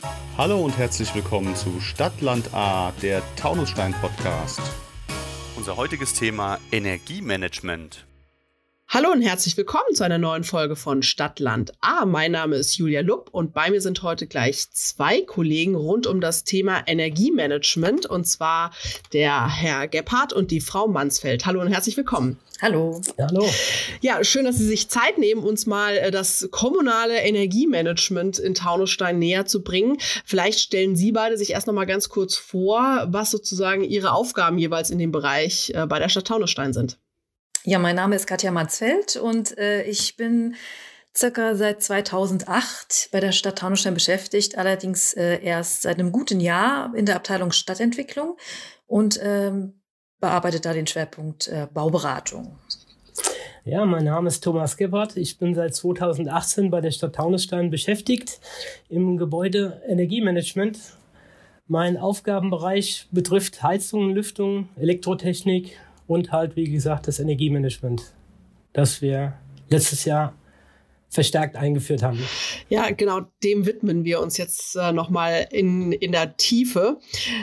Hallo und herzlich willkommen zu Stadt, Land, A, der Taunusstein-Podcast. Unser heutiges Thema Energiemanagement. Hallo und herzlich willkommen zu einer neuen Folge von Stadt, Land, A. Mein Name ist Julia Lupp und bei mir sind heute gleich zwei Kollegen rund um das Thema Energiemanagement, und zwar der Herr Gebhardt und die Frau Mansfeld. Hallo und herzlich willkommen. Hallo. Hallo. Ja, schön, dass Sie sich Zeit nehmen, uns mal das kommunale Energiemanagement in Taunusstein näher zu bringen. Vielleicht stellen Sie beide sich erst noch mal ganz kurz vor, was sozusagen Ihre Aufgaben jeweils in dem Bereich bei der Stadt Taunusstein sind. Ja, mein Name ist Katja Mansfeld und ich bin circa seit 2008 bei der Stadt Taunusstein beschäftigt, allerdings erst seit einem guten Jahr in der Abteilung Stadtentwicklung und bearbeite da den Schwerpunkt Bauberatung. Ja, mein Name ist Thomas Gebhardt. Ich bin seit 2018 bei der Stadt Taunusstein beschäftigt im Gebäude-Energiemanagement. Mein Aufgabenbereich betrifft Heizung, Lüftung, Elektrotechnik und halt, wie gesagt, das Energiemanagement, das wir letztes Jahr verstärkt eingeführt haben. Ja, genau, dem widmen wir uns jetzt nochmal in der Tiefe.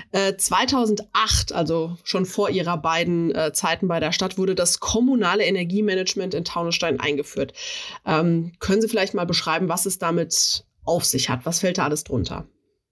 2008, also schon vor Ihrer beiden Zeiten bei der Stadt, wurde das kommunale Energiemanagement in Taunusstein eingeführt. Können Sie vielleicht mal beschreiben, was es damit auf sich hat? Was fällt da alles drunter?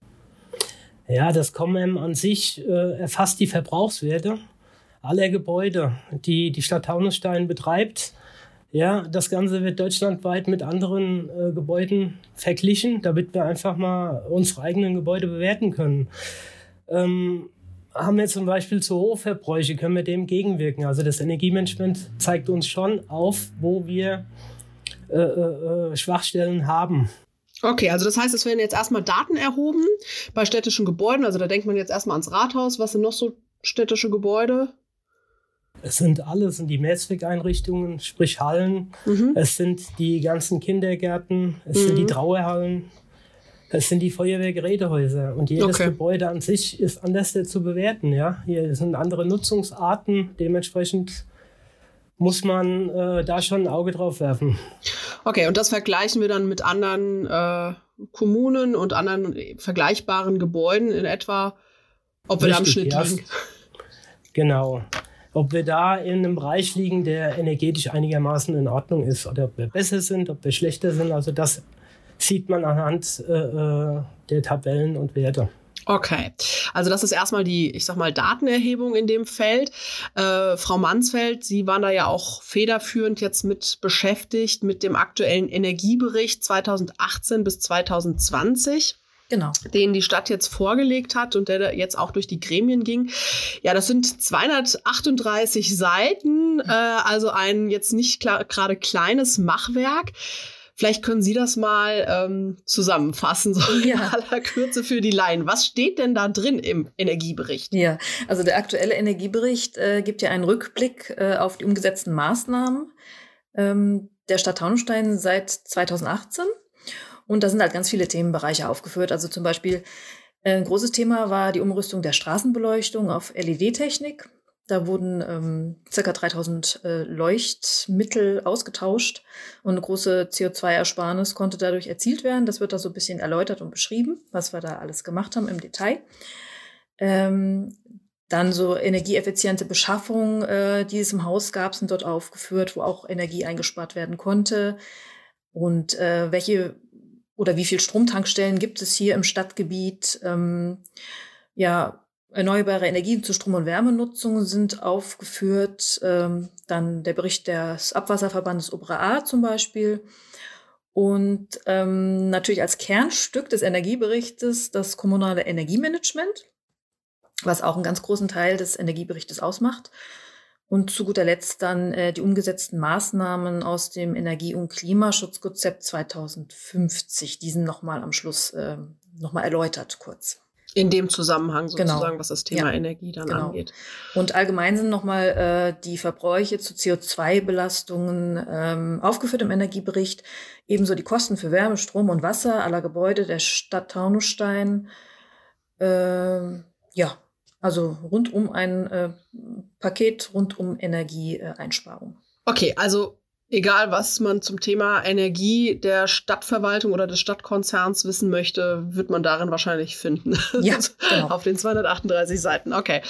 Ja, das COMM an sich erfasst die Verbrauchswerte aller Gebäude, die die Stadt Taunusstein betreibt. Ja, das Ganze wird deutschlandweit mit anderen Gebäuden verglichen, damit wir einfach mal unsere eigenen Gebäude bewerten können. Haben wir zum Beispiel zu hohe Verbräuche, können wir dem gegenwirken. Also das Energiemanagement zeigt uns schon auf, wo wir Schwachstellen haben. Okay, also das heißt, es werden jetzt erstmal Daten erhoben bei städtischen Gebäuden. Also da denkt man jetzt erstmal ans Rathaus. Was sind noch so städtische Gebäude? Es sind die Mehrzweckeinrichtungen, sprich Hallen. Es sind die ganzen Kindergärten, es sind die Trauerhallen, es sind die Feuerwehrgerätehäuser. Und jedes Gebäude an sich ist anders zu bewerten. Ja? Hier sind andere Nutzungsarten, dementsprechend muss man da schon ein Auge drauf werfen. Okay, und das vergleichen wir dann mit anderen Kommunen und anderen vergleichbaren Gebäuden in etwa, ob wir da im Schnitt liegen. Genau. Ob wir da in einem Bereich liegen, der energetisch einigermaßen in Ordnung ist, oder ob wir besser sind, ob wir schlechter sind. Also das sieht man anhand der Tabellen und Werte. Okay, also das ist erstmal die, ich sag mal, Datenerhebung in dem Feld. Frau Mansfeld, Sie waren da ja auch federführend jetzt mit beschäftigt mit dem aktuellen Energiebericht 2018 bis 2020. Genau. Den die Stadt jetzt vorgelegt hat und der jetzt auch durch die Gremien ging. Ja, das sind 238 Seiten, also ein jetzt nicht gerade kleines Machwerk. Vielleicht können Sie das mal zusammenfassen, so in aller Kürze für die Laien. Was steht denn da drin im Energiebericht? Ja, also der aktuelle Energiebericht gibt ja einen Rückblick auf die umgesetzten Maßnahmen der Stadt Taunusstein seit 2018. Und da sind halt ganz viele Themenbereiche aufgeführt. Also zum Beispiel ein großes Thema war die Umrüstung der Straßenbeleuchtung auf LED-Technik. Da wurden ca. 3000 Leuchtmittel ausgetauscht und eine große CO2-Ersparnis konnte dadurch erzielt werden. Das wird da so ein bisschen erläutert und beschrieben, was wir da alles gemacht haben im Detail. Dann so energieeffiziente Beschaffung, die es im Haus gab, sind dort aufgeführt, wo auch Energie eingespart werden konnte. Und wie viel Stromtankstellen gibt es hier im Stadtgebiet? Erneuerbare Energien zur Strom- und Wärmenutzung sind aufgeführt. Dann der Bericht des Abwasserverbandes Obere A zum Beispiel. Und natürlich als Kernstück des Energieberichtes das kommunale Energiemanagement, was auch einen ganz großen Teil des Energieberichtes ausmacht. Und zu guter Letzt dann die umgesetzten Maßnahmen aus dem Energie- und Klimaschutzkonzept 2050. Die sind nochmal am Schluss nochmal erläutert kurz. In dem Zusammenhang sozusagen, was das Thema Energie dann angeht. Und allgemein sind nochmal die Verbräuche zu CO2-Belastungen aufgeführt im Energiebericht. Ebenso die Kosten für Wärme, Strom und Wasser aller Gebäude der Stadt Taunusstein. Also rund um ein Paket rund um Energieeinsparung. Okay, also Egal, was man zum Thema Energie der Stadtverwaltung oder des Stadtkonzerns wissen möchte, wird man darin wahrscheinlich finden. Ja, genau. Auf den 238 Seiten. Okay.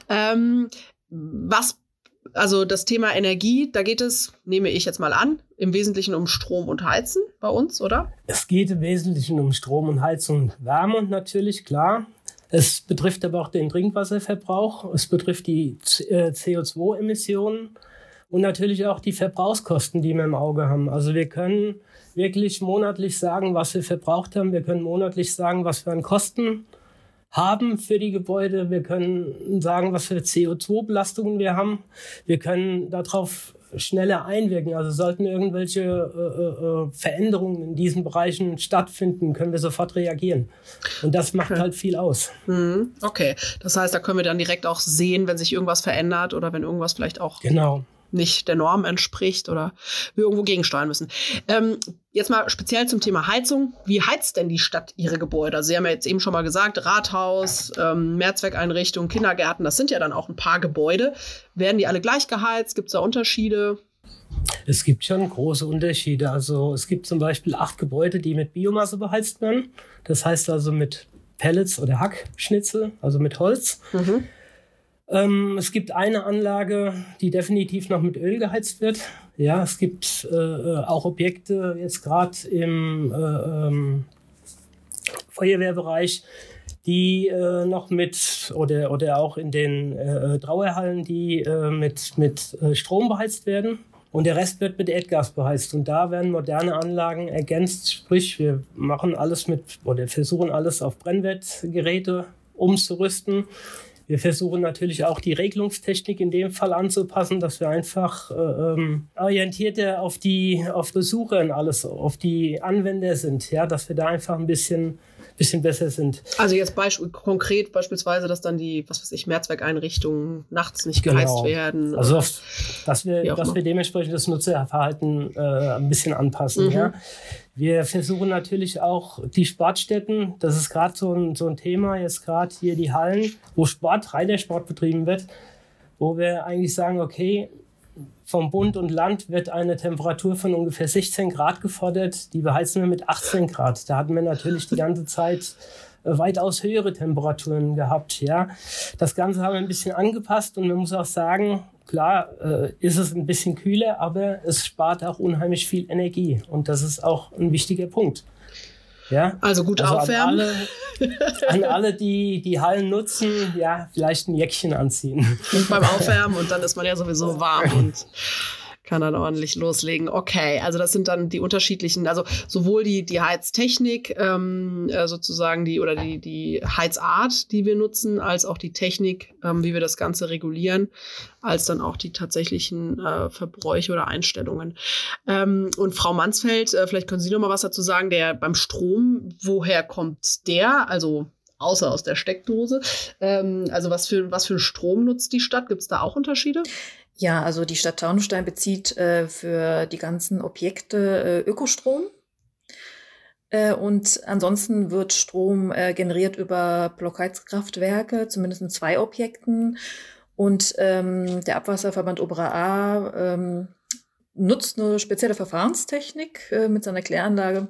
Also das Thema Energie, da geht es, nehme ich jetzt mal an, im Wesentlichen um Strom und Heizen bei uns, oder? Es geht im Wesentlichen um Strom und Heizung und Wärme natürlich, klar. Es betrifft aber auch den Trinkwasserverbrauch, es betrifft die CO2-Emissionen und natürlich auch die Verbrauchskosten, die wir im Auge haben. Also wir können wirklich monatlich sagen, was wir verbraucht haben. Wir können monatlich sagen, was wir an Kosten haben für die Gebäude. Wir können sagen, was für CO2-Belastungen wir haben. Wir können darauf schneller einwirken. Also sollten irgendwelche Veränderungen in diesen Bereichen stattfinden, können wir sofort reagieren. Und das macht halt viel aus. Okay, das heißt, da können wir dann direkt auch sehen, wenn sich irgendwas verändert oder wenn irgendwas vielleicht auch nicht der Norm entspricht oder wir irgendwo gegensteuern müssen. Jetzt mal speziell zum Thema Heizung. Wie heizt denn die Stadt ihre Gebäude? Also Sie haben ja jetzt eben schon mal gesagt, Rathaus, Mehrzweckeinrichtungen, Kindergärten, das sind ja dann auch ein paar Gebäude. Werden die alle gleich geheizt? Gibt es da Unterschiede? Es gibt schon große Unterschiede. Also es gibt zum Beispiel 8 Gebäude, die mit Biomasse beheizt werden. Das heißt also mit Pellets oder Hackschnitzel, also mit Holz. Es gibt eine Anlage, die definitiv noch mit Öl geheizt wird. Ja, es gibt auch Objekte jetzt gerade im Feuerwehrbereich, die noch mit oder auch in den Trauerhallen, die mit Strom beheizt werden. Und der Rest wird mit Erdgas beheizt. Und da werden moderne Anlagen ergänzt. Sprich, wir machen alles versuchen alles auf Brennwertgeräte umzurüsten. Wir versuchen natürlich auch die Regelungstechnik in dem Fall anzupassen, dass wir einfach orientierter auf Besucher und alles, auf die Anwender sind, ja, dass wir da einfach ein bisschen besser sind. Also jetzt konkret beispielsweise, dass dann die, Mehrzweckeinrichtungen nachts nicht geheizt werden. Also dass wir dementsprechend das Nutzerverhalten ein bisschen anpassen. Ja. Wir versuchen natürlich auch die Sportstätten, das ist gerade so ein Thema, jetzt gerade hier die Hallen, wo Reitersport betrieben wird, wo wir eigentlich sagen, okay, vom Bund und Land wird eine Temperatur von ungefähr 16 Grad gefordert, die beheizen wir mit 18 Grad. Da hatten wir natürlich die ganze Zeit weitaus höhere Temperaturen gehabt. Ja. Das Ganze haben wir ein bisschen angepasst und man muss auch sagen, klar ist es ein bisschen kühler, aber es spart auch unheimlich viel Energie und das ist auch ein wichtiger Punkt. Ja? Also gut aufwärmen. An alle, die Hallen nutzen, ja, vielleicht ein Jäckchen anziehen. Und beim Aufwärmen und dann ist man ja sowieso warm und kann dann ordentlich loslegen. Okay, also das sind dann die unterschiedlichen, also sowohl die Heiztechnik, sozusagen die Heizart, die wir nutzen, als auch die Technik, wie wir das Ganze regulieren, als dann auch die tatsächlichen Verbräuche oder Einstellungen. Und Frau Mansfeld, vielleicht können Sie noch mal was dazu sagen, der beim Strom, woher kommt der? Also außer aus der Steckdose. Also was für Strom nutzt die Stadt? Gibt es da auch Unterschiede? Ja, also die Stadt Taunusstein bezieht für die ganzen Objekte Ökostrom. Und ansonsten wird Strom generiert über Blockheizkraftwerke, zumindest in 2 Objekten. Und der Abwasserverband Obere Ahr nutzt eine spezielle Verfahrenstechnik mit seiner Kläranlage.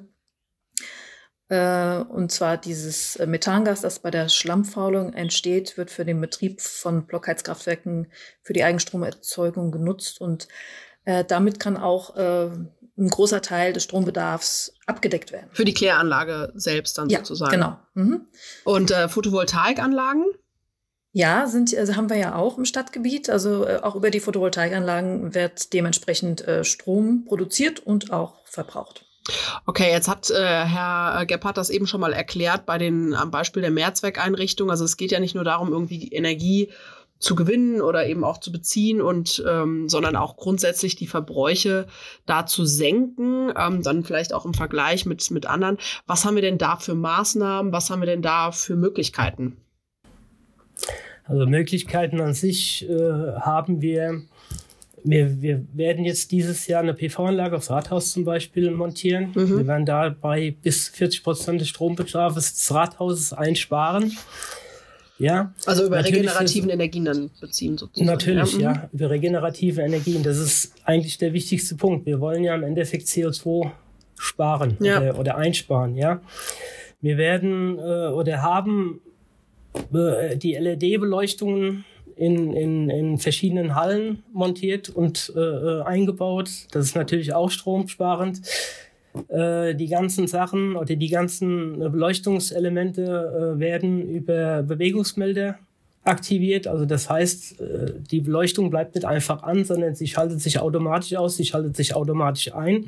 Und zwar dieses Methangas, das bei der Schlammfaulung entsteht, wird für den Betrieb von Blockheizkraftwerken für die Eigenstromerzeugung genutzt. Und damit kann auch ein großer Teil des Strombedarfs abgedeckt werden. Für die Kläranlage selbst dann sozusagen. Genau. Und Photovoltaikanlagen? Ja, haben wir ja auch im Stadtgebiet. Also auch über die Photovoltaikanlagen wird dementsprechend Strom produziert und auch verbraucht. Okay, jetzt hat Herr Gebhardt das eben schon mal erklärt am Beispiel der Mehrzweckeinrichtung. Also es geht ja nicht nur darum, irgendwie die Energie zu gewinnen oder eben auch zu beziehen sondern auch grundsätzlich die Verbräuche da zu senken, dann vielleicht auch im Vergleich mit anderen. Was haben wir denn da für Maßnahmen? Was haben wir denn da für Möglichkeiten? Also Möglichkeiten an sich haben wir. Wir werden jetzt dieses Jahr eine PV-Anlage aufs Rathaus zum Beispiel montieren. Wir werden dabei bis 40% des Strombedarfs des Rathauses einsparen. Ja, also über regenerativen Energien dann beziehen sozusagen. Natürlich, ja, über regenerative Energien. Das ist eigentlich der wichtigste Punkt. Wir wollen ja im Endeffekt CO2 sparen oder einsparen. Ja, wir werden oder haben die LED-Beleuchtungen in verschiedenen Hallen montiert und eingebaut. Das ist natürlich auch stromsparend. Die ganzen Sachen oder die ganzen Beleuchtungselemente werden über Bewegungsmelder aktiviert. Also das heißt, die Beleuchtung bleibt nicht einfach an, sondern sie schaltet sich automatisch aus, sie schaltet sich automatisch ein.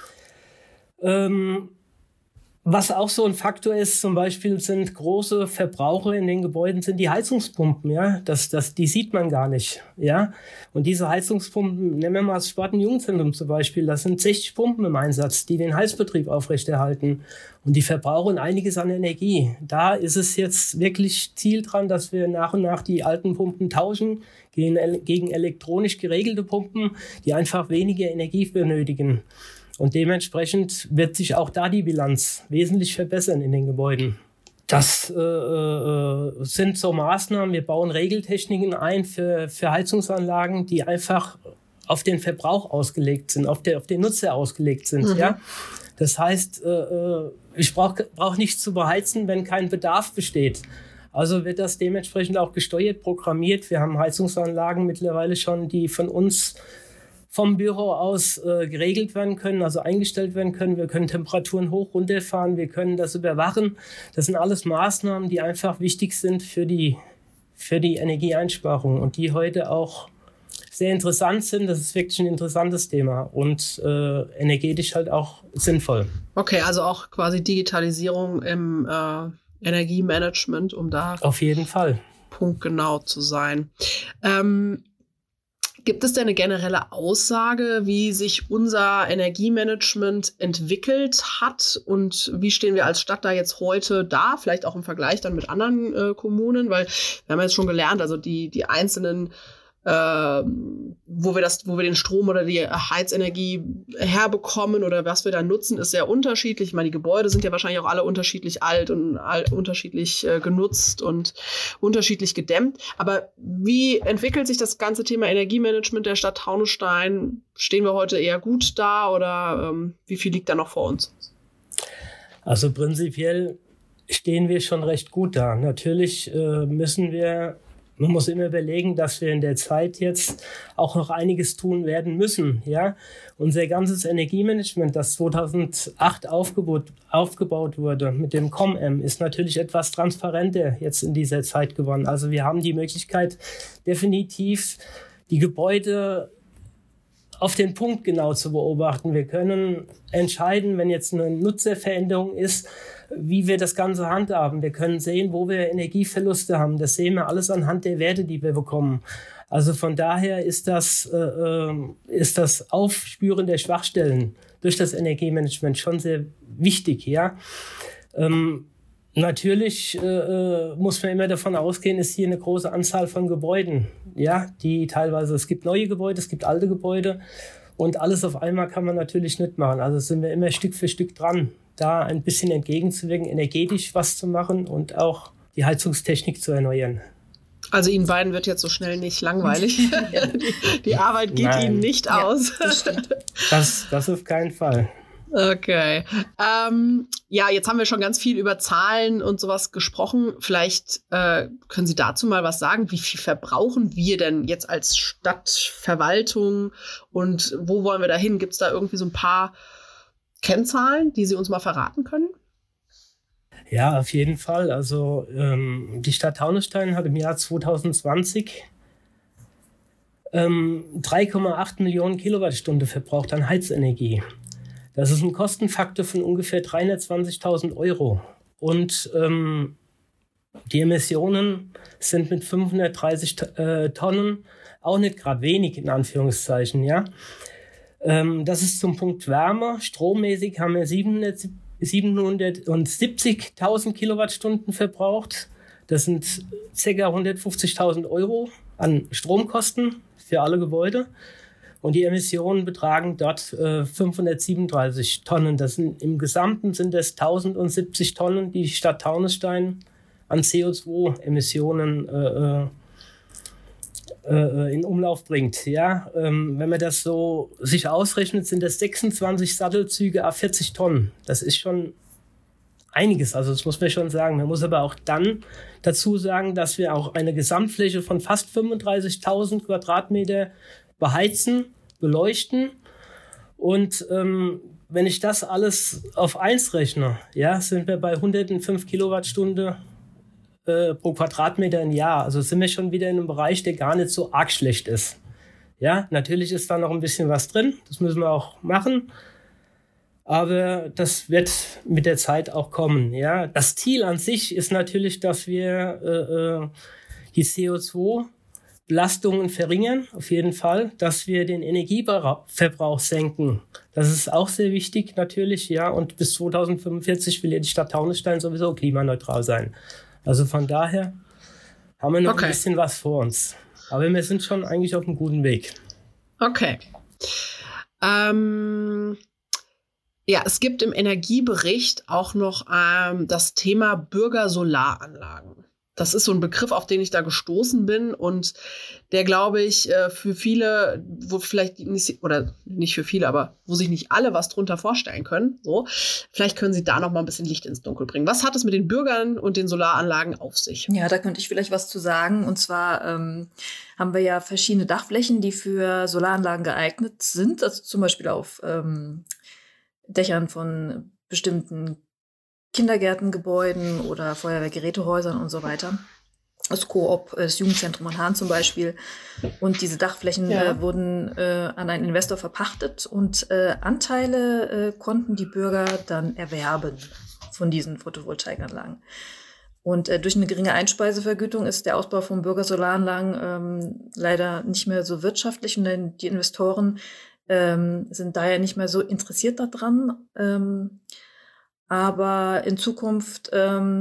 Was auch so ein Faktor ist, zum Beispiel sind große Verbraucher in den Gebäuden sind die Heizungspumpen, ja. Die sieht man gar nicht, ja. Und diese Heizungspumpen, nehmen wir mal das Sparten-Jugendzentrum zum Beispiel, das sind 60 Pumpen im Einsatz, die den Heizbetrieb aufrechterhalten. Und die verbrauchen einiges an Energie. Da ist es jetzt wirklich Ziel dran, dass wir nach und nach die alten Pumpen tauschen gegen elektronisch geregelte Pumpen, die einfach weniger Energie benötigen. Und dementsprechend wird sich auch da die Bilanz wesentlich verbessern in den Gebäuden. Das sind so Maßnahmen. Wir bauen Regeltechniken ein für Heizungsanlagen, die einfach auf den Verbrauch ausgelegt sind, auf den Nutzer ausgelegt sind. Ja? Das heißt, ich brauch nicht zu beheizen, wenn kein Bedarf besteht. Also wird das dementsprechend auch gesteuert, programmiert. Wir haben Heizungsanlagen mittlerweile schon, die von uns vom Büro aus geregelt werden können, also eingestellt werden können. Wir können Temperaturen hoch, runterfahren, wir können das überwachen. Das sind alles Maßnahmen, die einfach wichtig sind für die Energieeinsparung und die heute auch sehr interessant sind. Das ist wirklich ein interessantes Thema und energetisch halt auch sinnvoll. Okay, also auch quasi Digitalisierung im Energiemanagement, um da auf jeden Fall punktgenau zu sein. Gibt es denn eine generelle Aussage, wie sich unser Energiemanagement entwickelt hat und wie stehen wir als Stadt da jetzt heute da? Vielleicht auch im Vergleich dann mit anderen Kommunen, weil wir haben jetzt schon gelernt, also die einzelnen wo wir den Strom oder die Heizenergie herbekommen oder was wir da nutzen, ist sehr unterschiedlich. Ich meine, die Gebäude sind ja wahrscheinlich auch alle unterschiedlich alt und unterschiedlich genutzt und unterschiedlich gedämmt. Aber wie entwickelt sich das ganze Thema Energiemanagement der Stadt Taunusstein? Stehen wir heute eher gut da oder wie viel liegt da noch vor uns? Also prinzipiell stehen wir schon recht gut da. Natürlich man muss immer überlegen, dass wir in der Zeit jetzt auch noch einiges tun werden müssen. Ja, unser ganzes Energiemanagement, das 2008 aufgebaut wurde mit dem ComM, ist natürlich etwas transparenter jetzt in dieser Zeit geworden. Also wir haben die Möglichkeit, definitiv die Gebäude auf den Punkt genau zu beobachten. Wir können entscheiden, wenn jetzt eine Nutzerveränderung ist, wie wir das Ganze handhaben. Wir können sehen, wo wir Energieverluste haben. Das sehen wir alles anhand der Werte, die wir bekommen. Also von daher ist das Aufspüren der Schwachstellen durch das Energiemanagement schon sehr wichtig. Ja. Natürlich muss man immer davon ausgehen, ist hier eine große Anzahl von Gebäuden, ja, die teilweise, es gibt neue Gebäude, es gibt alte Gebäude und alles auf einmal kann man natürlich nicht machen. Also sind wir immer Stück für Stück dran, da ein bisschen entgegenzuwirken, energetisch was zu machen und auch die Heizungstechnik zu erneuern. Also Ihnen beiden wird jetzt so schnell nicht langweilig. Die Arbeit geht Ihnen nicht aus. Das auf keinen Fall. Okay. Jetzt haben wir schon ganz viel über Zahlen und sowas gesprochen. Vielleicht können Sie dazu mal was sagen. Wie viel verbrauchen wir denn jetzt als Stadtverwaltung und wo wollen wir da hin? Gibt es da irgendwie so ein paar Kennzahlen, die Sie uns mal verraten können? Ja, auf jeden Fall. Also die Stadt Taunusstein hat im Jahr 2020 3,8 Millionen Kilowattstunde verbraucht an Heizenergie. Das ist ein Kostenfaktor von ungefähr 320.000 Euro. Und die Emissionen sind mit 530 Tonnen auch nicht gerade wenig, in Anführungszeichen. Ja? Das ist zum Punkt Wärme. Strommäßig haben wir 770.000 Kilowattstunden verbraucht. Das sind ca. 150.000 Euro an Stromkosten für alle Gebäude. Und die Emissionen betragen dort 537 Tonnen. Im Gesamten sind es 1070 Tonnen, die Stadt Taunusstein an CO2-Emissionen in Umlauf bringt. Ja? Wenn man das so sich ausrechnet, sind das 26 Sattelzüge à 40 Tonnen. Das ist schon einiges, also das muss man schon sagen. Man muss aber auch dann dazu sagen, dass wir auch eine Gesamtfläche von fast 35.000 Quadratmeter beheizen, beleuchten. Und wenn ich das alles auf 1 rechne, ja, sind wir bei 105 Kilowattstunde pro Quadratmeter im Jahr. Also sind wir schon wieder in einem Bereich, der gar nicht so arg schlecht ist. Ja, natürlich ist da noch ein bisschen was drin. Das müssen wir auch machen. Aber das wird mit der Zeit auch kommen. Ja, das Ziel an sich ist natürlich, dass wir die CO2-Belastungen verringern, auf jeden Fall, dass wir den Energieverbrauch senken. Das ist auch sehr wichtig natürlich, ja. Und bis 2045 will ja die Stadt Taunusstein sowieso klimaneutral sein. Also von daher haben wir noch ein bisschen was vor uns. Aber wir sind schon eigentlich auf einem guten Weg. Okay. Ja, es gibt im Energiebericht auch noch das Thema Bürgersolaranlagen. Das ist so ein Begriff, auf den ich da gestoßen bin und der, glaube ich, für viele, wo vielleicht nicht, oder nicht für viele, aber wo sich nicht alle was drunter vorstellen können, so, vielleicht können Sie da noch mal ein bisschen Licht ins Dunkel bringen. Was hat es mit den Bürgern und den Solaranlagen auf sich? Ja, da könnte ich vielleicht was zu sagen. Und zwar haben wir ja verschiedene Dachflächen, die für Solaranlagen geeignet sind, also zum Beispiel auf Dächern von bestimmten Kindergärtengebäuden oder Feuerwehrgerätehäusern und so weiter. Das Coop, das Jugendzentrum in Hahn zum Beispiel. Und diese Dachflächen wurden an einen Investor verpachtet und Anteile konnten die Bürger dann erwerben von diesen Photovoltaikanlagen. Und durch eine geringe Einspeisevergütung ist der Ausbau von Bürgersolaranlagen leider nicht mehr so wirtschaftlich und die Investoren sind daher nicht mehr so interessiert daran. Aber in Zukunft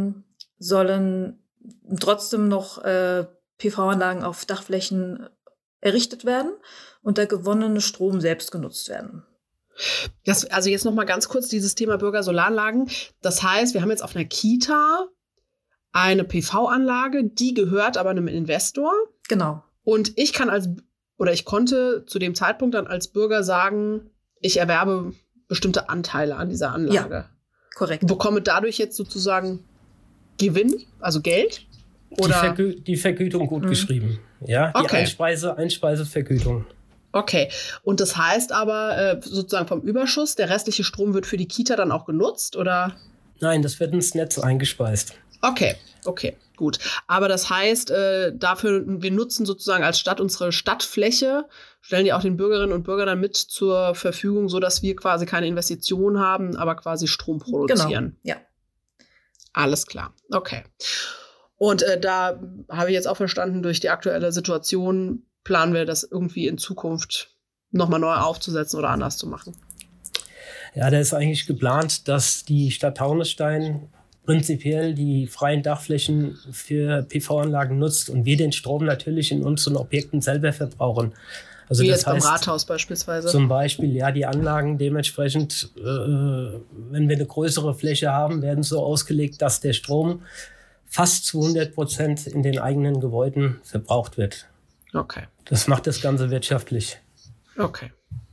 sollen trotzdem noch PV-Anlagen auf Dachflächen errichtet werden und der gewonnene Strom selbst genutzt werden. Also jetzt noch mal ganz kurz dieses Thema Bürgersolaranlagen. Das heißt, wir haben jetzt auf einer Kita eine PV-Anlage, die gehört aber einem Investor. Genau. Und ich konnte zu dem Zeitpunkt dann als Bürger sagen, ich erwerbe bestimmte Anteile an dieser Anlage. Ja. Korrekt. Bekomme dadurch jetzt sozusagen Gewinn, also Geld? Oder? Die Vergütung gut geschrieben. Ja, die Einspeisevergütung. Okay. Und das heißt aber sozusagen vom Überschuss, der restliche Strom wird für die Kita dann auch genutzt, oder? Nein, das wird ins Netz eingespeist. Okay, gut. Aber das heißt, wir nutzen sozusagen als Stadt unsere Stadtfläche, stellen die auch den Bürgerinnen und Bürgern dann mit zur Verfügung, sodass wir quasi keine Investition haben, aber quasi Strom produzieren. Genau, ja. Alles klar, okay. Und da habe ich jetzt auch verstanden, durch die aktuelle Situation planen wir das irgendwie in Zukunft nochmal neu aufzusetzen oder anders zu machen. Ja, da ist eigentlich geplant, dass die Stadt Taunusstein prinzipiell die freien Dachflächen für PV-Anlagen nutzt und wir den Strom natürlich in unseren Objekten selber verbrauchen. Also wie das jetzt heißt, beim Rathaus beispielsweise? Zum Beispiel, ja, die Anlagen dementsprechend, wenn wir eine größere Fläche haben, werden so ausgelegt, dass der Strom fast zu 100% in den eigenen Gebäuden verbraucht wird. Okay. Das macht das Ganze wirtschaftlich. Okay.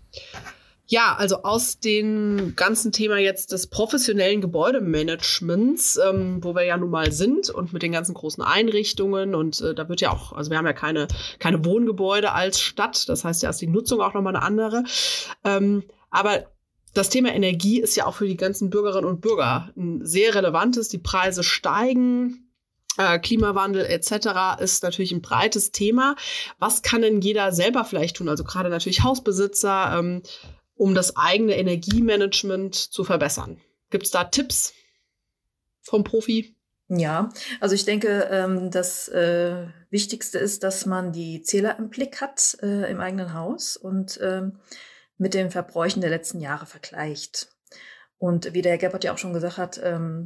Ja, also aus dem ganzen Thema jetzt des professionellen Gebäudemanagements, wo wir ja nun mal sind und mit den ganzen großen Einrichtungen und da wird ja auch, also wir haben ja keine Wohngebäude als Stadt, das heißt ja, ist die Nutzung auch nochmal eine andere. Aber das Thema Energie ist ja auch für die ganzen Bürgerinnen und Bürger ein sehr relevantes. Die Preise steigen, Klimawandel etc. ist natürlich ein breites Thema. Was kann denn jeder selber vielleicht tun? Also gerade natürlich Hausbesitzer, um das eigene Energiemanagement zu verbessern. Gibt es da Tipps vom Profi? Ja, also ich denke, das Wichtigste ist, dass man die Zähler im Blick hat im eigenen Haus und mit den Verbräuchen der letzten Jahre vergleicht. Und wie der Herr Gebhardt ja auch schon gesagt hat,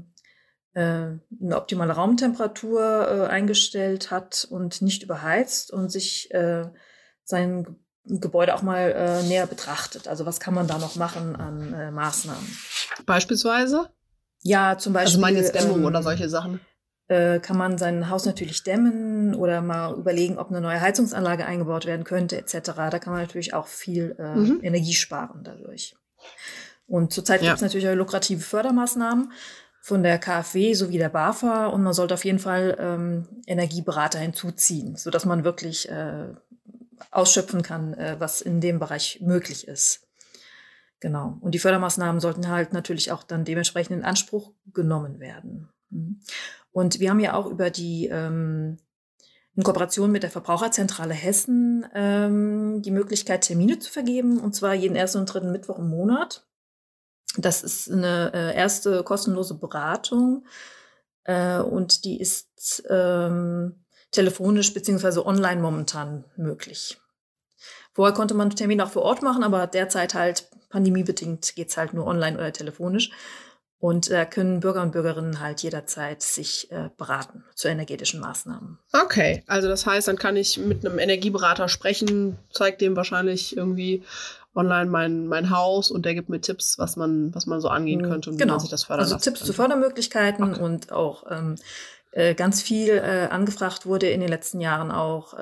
eine optimale Raumtemperatur eingestellt hat und nicht überheizt und sich sein Gebäude auch mal näher betrachtet. Also was kann man da noch machen an Maßnahmen? Beispielsweise? Ja, zum Beispiel. Also meine jetzt Dämmung oder solche Sachen? kann man sein Haus natürlich dämmen oder mal überlegen, ob eine neue Heizungsanlage eingebaut werden könnte, etc. Da kann man natürlich auch viel Energie sparen dadurch. Und zurzeit gibt es natürlich auch lukrative Fördermaßnahmen von der KfW sowie der BAFA und man sollte auf jeden Fall Energieberater hinzuziehen, sodass man wirklich ausschöpfen kann, was in dem Bereich möglich ist. Genau. Und die Fördermaßnahmen sollten halt natürlich auch dann dementsprechend in Anspruch genommen werden. Und wir haben ja auch über die in Kooperation mit der Verbraucherzentrale Hessen die Möglichkeit, Termine zu vergeben, und zwar jeden ersten und dritten Mittwoch im Monat. Das ist eine erste kostenlose Beratung und die ist telefonisch bzw. online momentan möglich. Vorher konnte man Termine auch vor Ort machen, aber derzeit halt pandemiebedingt geht's halt nur online oder telefonisch. Und da können Bürger und Bürgerinnen halt jederzeit sich beraten zu energetischen Maßnahmen. Okay, also das heißt, dann kann ich mit einem Energieberater sprechen, zeigt dem wahrscheinlich irgendwie online mein Haus und der gibt mir Tipps, was man so angehen könnte und wie man sich das fördern also lassen Tipps könnte. zu Fördermöglichkeiten und auch ganz viel angefragt wurde in den letzten Jahren auch,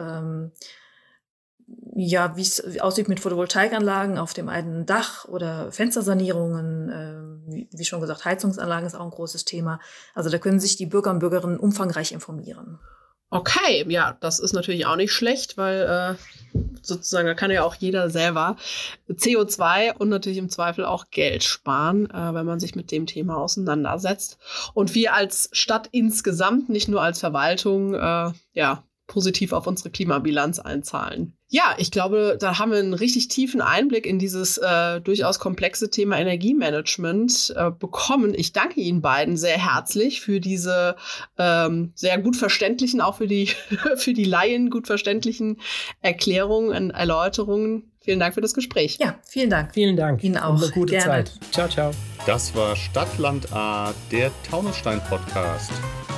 wie es aussieht mit Photovoltaikanlagen auf dem eigenen Dach oder Fenstersanierungen, wie schon gesagt, Heizungsanlagen ist auch ein großes Thema. Also da können sich die Bürger und Bürgerinnen umfangreich informieren. Okay, ja, das ist natürlich auch nicht schlecht, weil sozusagen da kann ja auch jeder selber CO2 und natürlich im Zweifel auch Geld sparen, wenn man sich mit dem Thema auseinandersetzt. Und wir als Stadt insgesamt, nicht nur als Verwaltung, positiv auf unsere Klimabilanz einzahlen. Ja, ich glaube, da haben wir einen richtig tiefen Einblick in dieses durchaus komplexe Thema Energiemanagement bekommen. Ich danke Ihnen beiden sehr herzlich für diese sehr gut verständlichen, auch für die Laien gut verständlichen Erklärungen und Erläuterungen. Vielen Dank für das Gespräch. Ja, vielen Dank. Vielen Dank. Ihnen auch. Und eine gute Gerne. Zeit. Ciao, ciao. Das war Stadt, Land, A, der Taunusstein-Podcast.